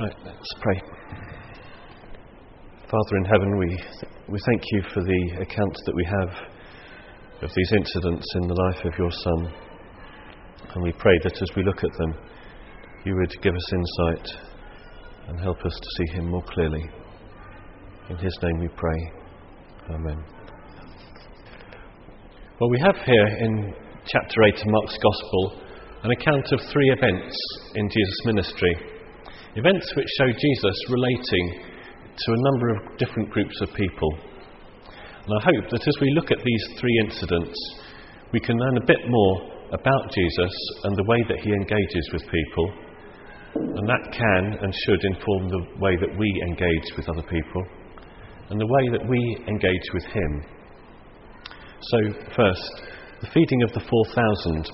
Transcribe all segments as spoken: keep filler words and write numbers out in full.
Right, let's pray. Father in heaven, we we thank you for the account that we have of these incidents in the life of your Son. And we pray that as we look at them, you would give us insight and help us to see him more clearly. In his name we pray. Amen. Well, we have here in chapter eight of Mark's Gospel an account of three events in Jesus' ministry. Events which show Jesus relating to a number of different groups of people. And I hope that as we look at these three incidents, we can learn a bit more about Jesus and the way that he engages with people. And that can and should inform the way that we engage with other people and the way that we engage with him. So, first, the feeding of the four thousand.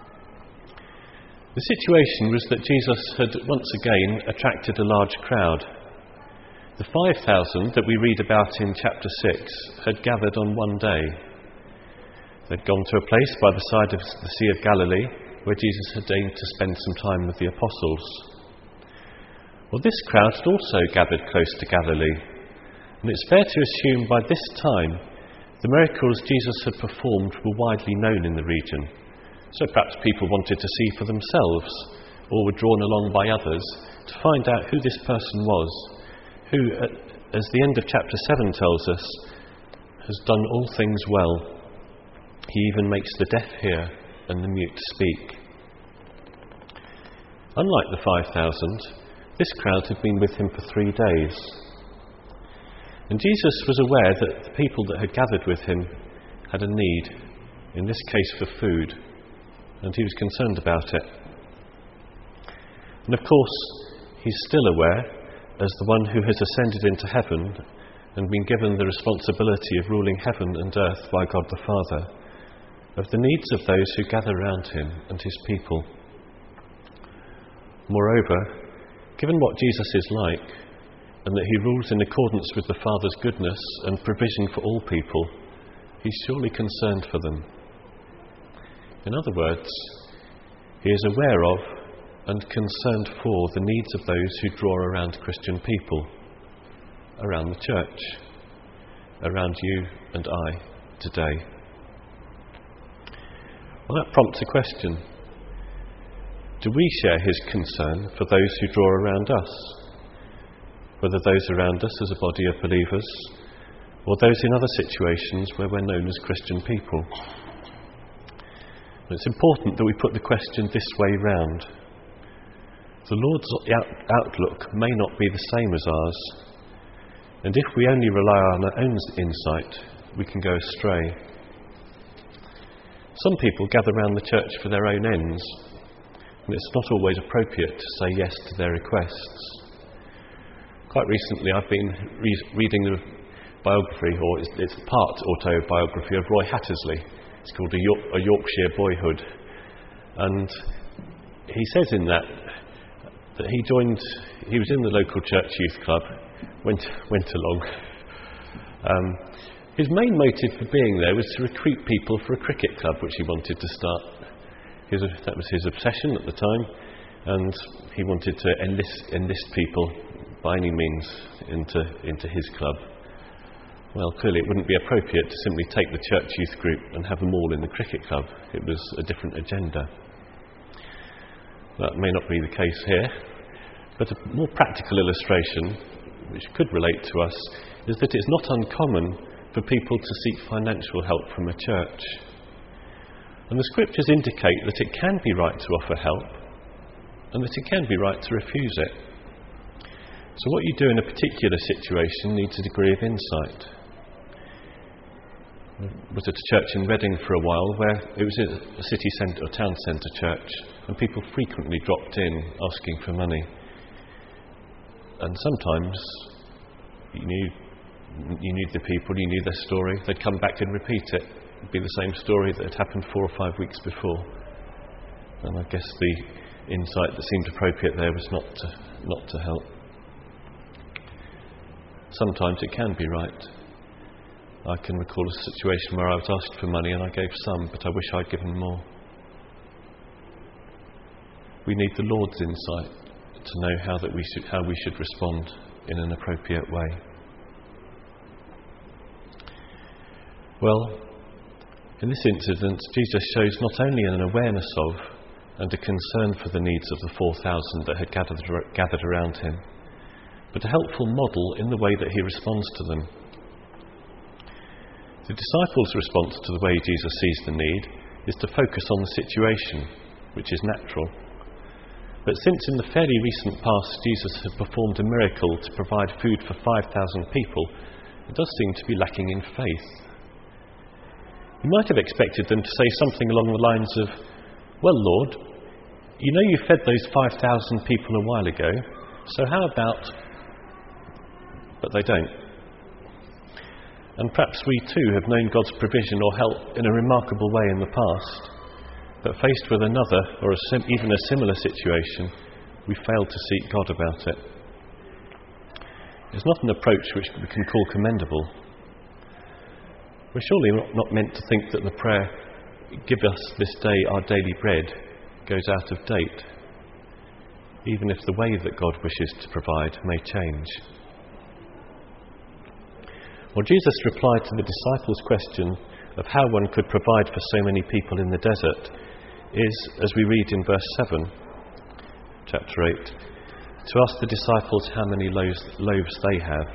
The situation was that Jesus had once again attracted a large crowd. The five thousand that we read about in chapter six had gathered on one day. They'd gone to a place by the side of the Sea of Galilee where Jesus had deigned to spend some time with the apostles. Well, this crowd had also gathered close to Galilee, and it's fair to assume by this time the miracles Jesus had performed were widely known in the region. So perhaps people wanted to see for themselves, or were drawn along by others to find out who this person was, who, as the end of chapter seven tells us, has done all things well. He even makes the deaf hear and the mute speak. Unlike the five thousand, this crowd had been with him for three days. And Jesus was aware that the people that had gathered with him had a need, in this case for food, and he was concerned about it. And of course, he's still aware, as the one who has ascended into heaven and been given the responsibility of ruling heaven and earth by God the Father, of the needs of those who gather around him and his people. Moreover, given what Jesus is like, and that he rules in accordance with the Father's goodness and provision for all people, he's surely concerned for them. In other words, he is aware of and concerned for the needs of those who draw around Christian people, around the church, around you and I today. Well, that prompts a question. Do we share his concern for those who draw around us? Whether those around us as a body of believers, or those in other situations where we're known as Christian people. It's important that we put the question this way round. The Lord's outlook may not be the same as ours, and if we only rely on our own insight, we can go astray. Some people gather around the church for their own ends, and it's not always appropriate to say yes to their requests. Quite recently I've been re- reading the biography, or it's, it's part autobiography of Roy Hattersley. It's called A, York, A Yorkshire Boyhood. And he says in that that he joined, he was in the local church youth club, went went along. Um, his main motive for being there was to recruit people for a cricket club which he wanted to start. His, that was his obsession at the time, and he wanted to enlist, enlist people by any means into, into his club. Well, clearly it wouldn't be appropriate to simply take the church youth group and have them all in the cricket club. It was a different agenda. That may not be the case here, but a more practical illustration, which could relate to us, is that it's not uncommon for people to seek financial help from a church. And the scriptures indicate that it can be right to offer help, and that it can be right to refuse it. So what you do in a particular situation needs a degree of insight. I was at a church in Reading for a while where it was a city centre or town centre church, and people frequently dropped in asking for money. And sometimes you knew, you knew the people, you knew their story, they'd come back and repeat it. It'd be the same story that had happened four or five weeks before. And I guess the insight that seemed appropriate there was not to, not to help. Sometimes it can be right. I can recall a situation where I was asked for money and I gave some, but I wish I'd given more. We need the Lord's insight to know how that we should how we should respond in an appropriate way. Well, in this incident, Jesus shows not only an awareness of and a concern for the needs of the four thousand that had gathered, gathered around him, but a helpful model in the way that he responds to them. The disciples' response to the way Jesus sees the need is to focus on the situation, which is natural. But since in the fairly recent past Jesus had performed a miracle to provide food for five thousand people, it does seem to be lacking in faith. You might have expected them to say something along the lines of, "Well, Lord, you know you fed those five thousand people a while ago, so how about..." But they don't. And perhaps we too have known God's provision or help in a remarkable way in the past, but faced with another or a sim- even a similar situation, we fail to seek God about it. It's not an approach which we can call commendable. We're surely not, not meant to think that the prayer, "Give us this day our daily bread," goes out of date, even if the way that God wishes to provide may change. Well, Jesus replied to the disciples' question of how one could provide for so many people in the desert is, as we read in verse seven, chapter eight, to ask the disciples how many loaves, loaves they have.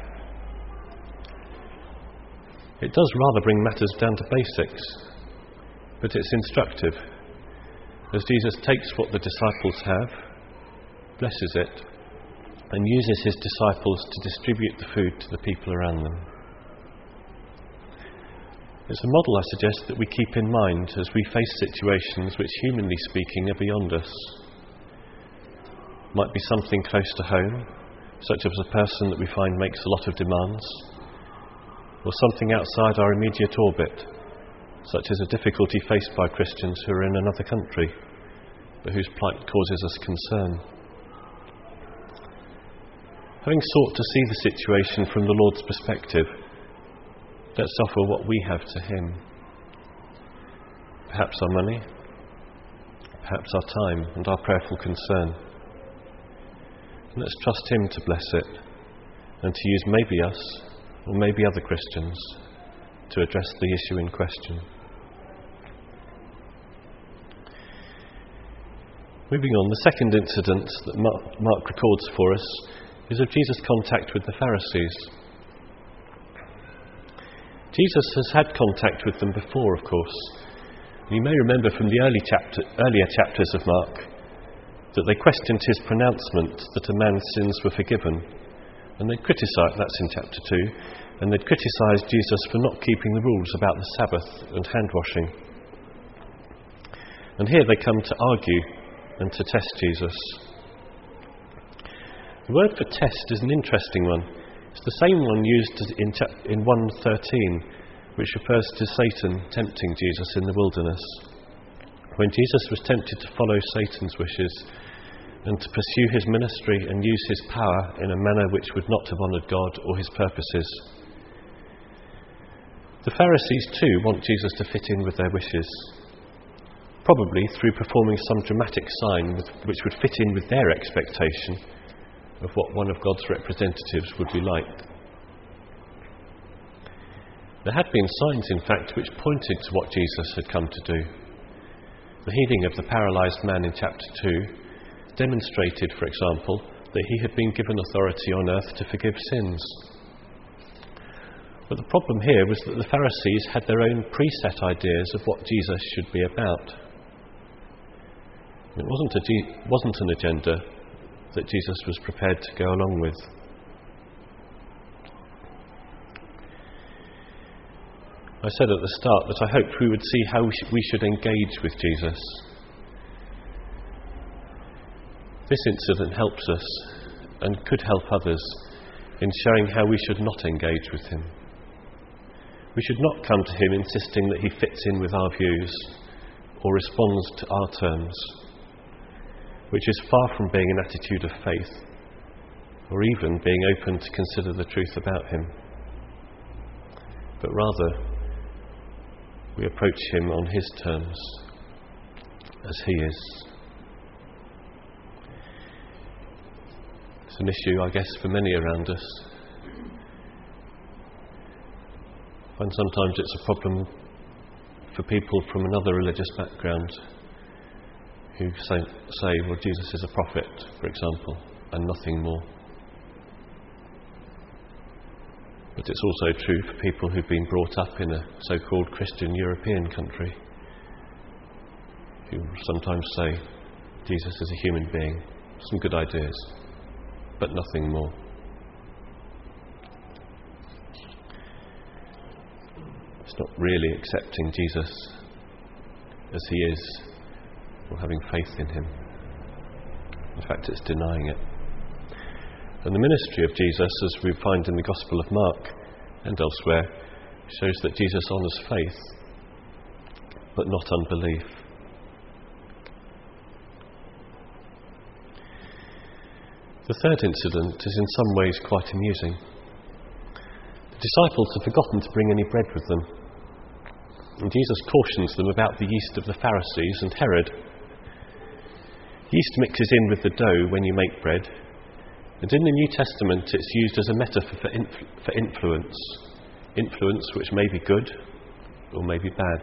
It does rather bring matters down to basics, but it's instructive, as Jesus takes what the disciples have, blesses it, and uses his disciples to distribute the food to the people around them. It's a model, I suggest, that we keep in mind as we face situations which, humanly speaking, are beyond us. Might be something close to home, such as a person that we find makes a lot of demands, or something outside our immediate orbit, such as a difficulty faced by Christians who are in another country, but whose plight causes us concern. Having sought to see the situation from the Lord's perspective, let's offer what we have to him. Perhaps our money, perhaps our time and our prayerful concern. And let's trust him to bless it and to use maybe us or maybe other Christians to address the issue in question. Moving on, the second incident that Mark, Mark records for us is of Jesus' contact with the Pharisees. Jesus has had contact with them before, of course. You may remember from the early chapter, earlier chapters of Mark that they questioned his pronouncement that a man's sins were forgiven, and they criticised, that's in chapter two, and they'd criticised Jesus for not keeping the rules about the Sabbath and hand washing. And here they come to argue and to test Jesus. The word for test is an interesting one. It's the same one used in, chap- in one thirteen, which refers to Satan tempting Jesus in the wilderness, when Jesus was tempted to follow Satan's wishes and to pursue his ministry and use his power in a manner which would not have honoured God or his purposes. The Pharisees too want Jesus to fit in with their wishes, probably through performing some dramatic sign which would fit in with their expectation of what one of God's representatives would be like. There had been signs, in fact, which pointed to what Jesus had come to do. The healing of the paralysed man in chapter two demonstrated, for example, that he had been given authority on earth to forgive sins. But the problem here was that the Pharisees had their own preset ideas of what Jesus should be about. It wasn't, a G- wasn't an agenda that Jesus was prepared to go along with. I said at the start that I hoped we would see how we, sh- we should engage with Jesus. This incident helps us and could help others in showing how we should not engage with him. We should not come to him insisting that he fits in with our views or responds to our terms, which is far from being an attitude of faith or even being open to consider the truth about him. But rather, we approach him on his terms, as he is. an issue, I guess, for many around us. And sometimes it's a problem for people from another religious background who say, say, well, Jesus is a prophet, for example, and nothing more. But it's also true for people who've been brought up in a so-called Christian European country, who sometimes say Jesus is a human being, some good ideas, but nothing more. It's not really accepting Jesus as he is, or having faith in him. In fact, it's denying it. And the ministry of Jesus, as we find in the Gospel of Mark and elsewhere, shows that Jesus honours faith, but not unbelief. The third incident is in some ways quite amusing. The disciples have forgotten to bring any bread with them, and Jesus cautions them about the yeast of the Pharisees and Herod. Yeast mixes in with the dough when you make bread, and in the New Testament it's used as a metaphor for, inf- for influence. Influence which may be good or may be bad.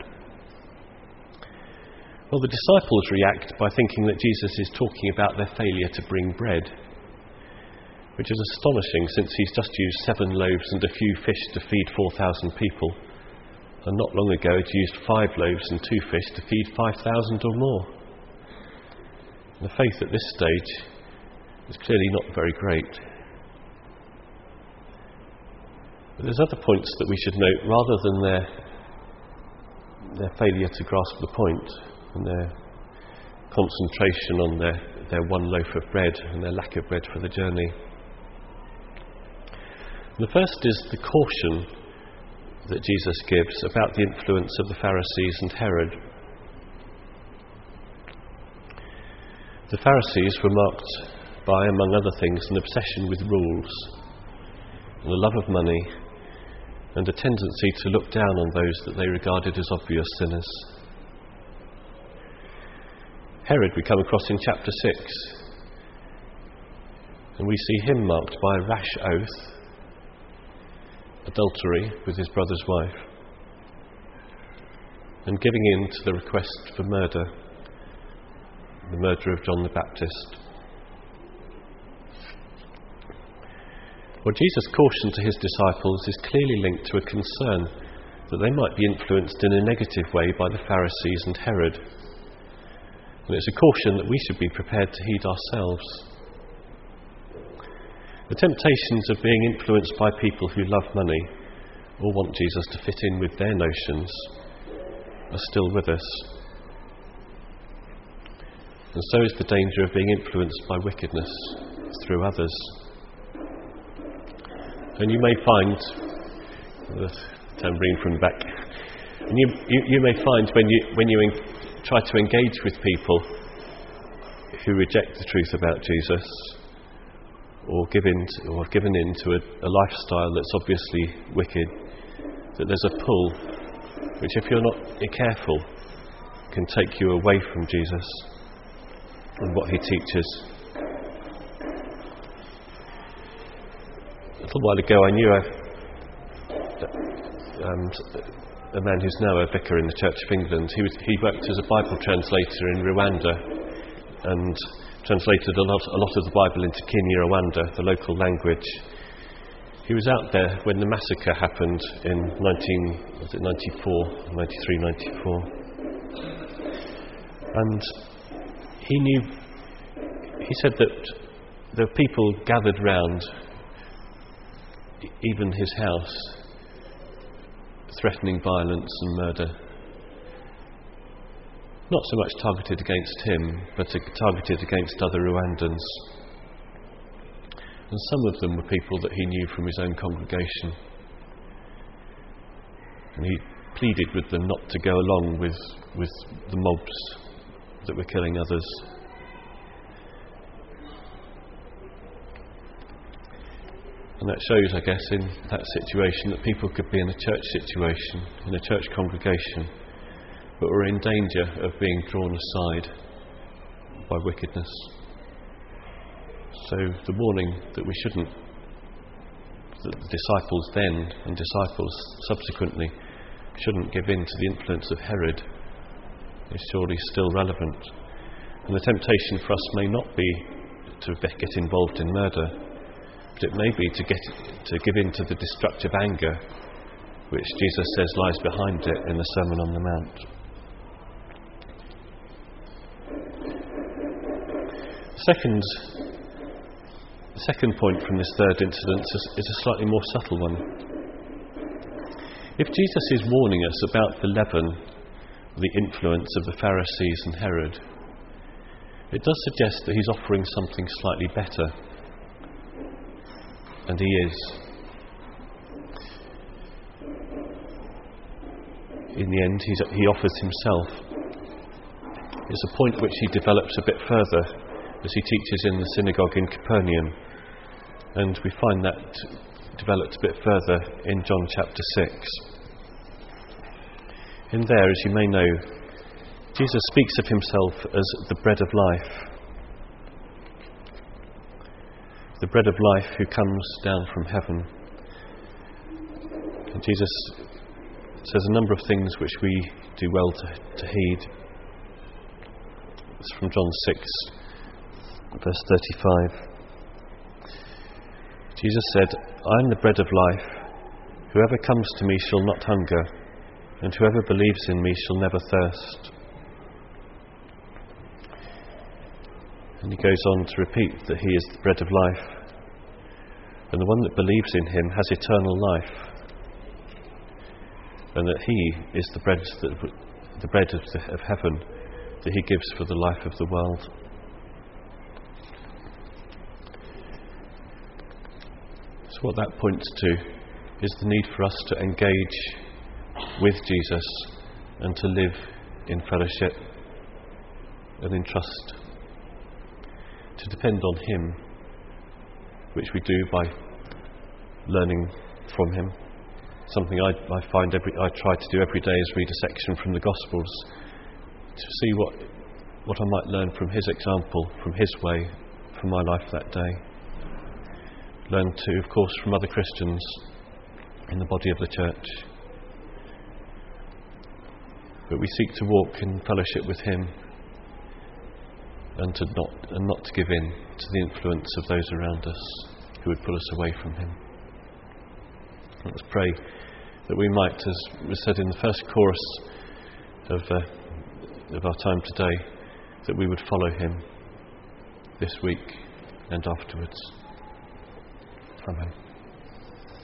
Well, the disciples react by thinking that Jesus is talking about their failure to bring bread, which is astonishing since he's just used seven loaves and a few fish to feed four thousand people, and not long ago he'd used five loaves and two fish to feed five thousand or more. And the faith at this stage is clearly not very great. But there's other points that we should note, rather than their, their failure to grasp the point, and their concentration on their, their one loaf of bread and their lack of bread for the journey. The first is the caution that Jesus gives about the influence of the Pharisees and Herod. The Pharisees were marked by, among other things, an obsession with rules, and a love of money, and a tendency to look down on those that they regarded as obvious sinners. Herod we come across in chapter six, and we see him marked by a rash oath, adultery with his brother's wife, and giving in to the request for murder, the murder of John the Baptist. What Jesus cautioned to his disciples is clearly linked to a concern that they might be influenced in a negative way by the Pharisees and Herod. And it's a caution that we should be prepared to heed ourselves. The temptations of being influenced by people who love money or want Jesus to fit in with their notions are still with us. And so is the danger of being influenced by wickedness through others. And you may find, the tambourine from the back, and you, you, you may find when you, when you en- try to engage with people who reject the truth about Jesus, or give in to, or have given in to a, a lifestyle that's obviously wicked, that there's a pull which, if you're not careful, can take you away from Jesus and what he teaches. A little while ago I knew a, um, a man who's now a vicar in the Church of England. He, was, he worked as a Bible translator in Rwanda and translated a lot, a lot of the Bible into Kinyarwanda, the local language. He was out there when the massacre happened in nineteen, was it ninety-four, ninety-three, ninety-four. And he knew, he said that there were people gathered round, even his house, threatening violence and murder. Not so much targeted against him, but targeted against other Rwandans. And some of them were people that he knew from his own congregation. And he pleaded with them not to go along with, with the mobs that were killing others. And that shows, I guess, in that situation that people could be in a church situation, in a church congregation, but were in danger of being drawn aside by wickedness. So the warning that we shouldn't, that the disciples then and disciples subsequently shouldn't give in to the influence of Herod, is surely still relevant. And the temptation for us may not be to get involved in murder, but it may be to get to give in to the destructive anger which Jesus says lies behind it in the Sermon on the Mount. Second, the second point from this third incident is, is a slightly more subtle one. If Jesus is warning us about the leaven, the influence of the Pharisees and Herod, it does suggest that he's offering something slightly better. And he is. In the end, he's, he offers himself. It's a point which he develops a bit further as he teaches in the synagogue in Capernaum. And we find that developed a bit further in John chapter six. In there, as you may know, Jesus speaks of himself as the bread of life. The bread of life who comes down from heaven. And Jesus says a number of things which we do well to, to heed. It's from John six, verse thirty-five. Jesus said, "I am the bread of life. Whoever comes to me shall not hunger, and whoever believes in me shall never thirst." And he goes on to repeat that he is the bread of life, and the one that believes in him has eternal life, and that he is the bread, that, the bread of, the, of heaven that he gives for the life of the world. So what that points to is the need for us to engage with Jesus and to live in fellowship and in trust, to depend on him, which we do by learning from him. Something I, I find every, I try to do every day is read a section from the Gospels to see what what I might learn from his example, from his way, for my life that day. Learn too, of course, from other Christians in the body of the church. But we seek to walk in fellowship with him and to not and not to give in to the influence of those around us who would pull us away from him. Let's pray that we might, as was said in the first chorus of uh, of our time today, that we would follow him this week and afterwards. Amen.